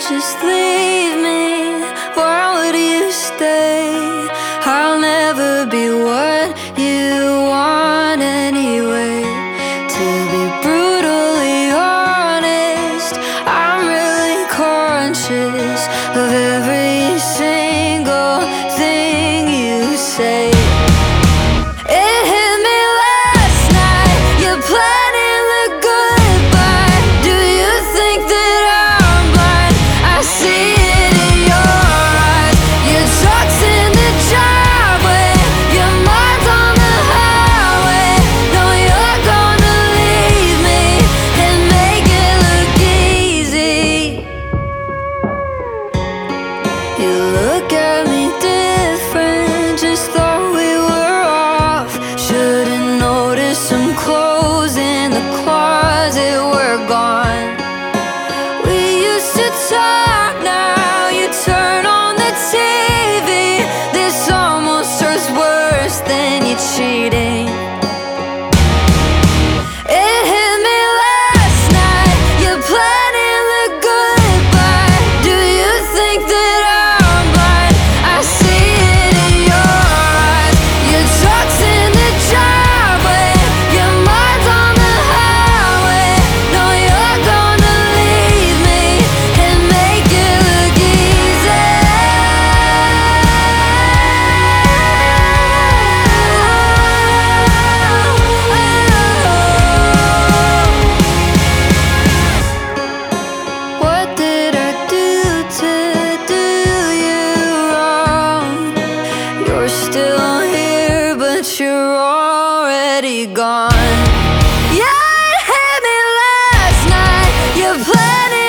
just leave me? Why would you stay? I'll never be what you want anyway. To be brutally honest, I'm really conscious of every single thing you say. It hit me last night, you're planning the goodbye. Do you think that I'm blind? I see it in your eyes. Your truck's in the driveway, your mind's on the highway. No, you're gonna leave me and make it look easy. You look at me different, just thought we were off. Should've noticed some clothes in the closet were gone. We used to talk, now you turn on the TV. This almost hurts worse than you cheating. It hit me last night, you're planning the goodbye. Do you think that I'm blind? I see it in your eyes. Your truck's in the driveway, your mind's on the highway. No, you're gonna leave me and make it look easy. What did I do to do you wrong? You're still here, but you're already gone. Yeah, it hit me last night, you're planning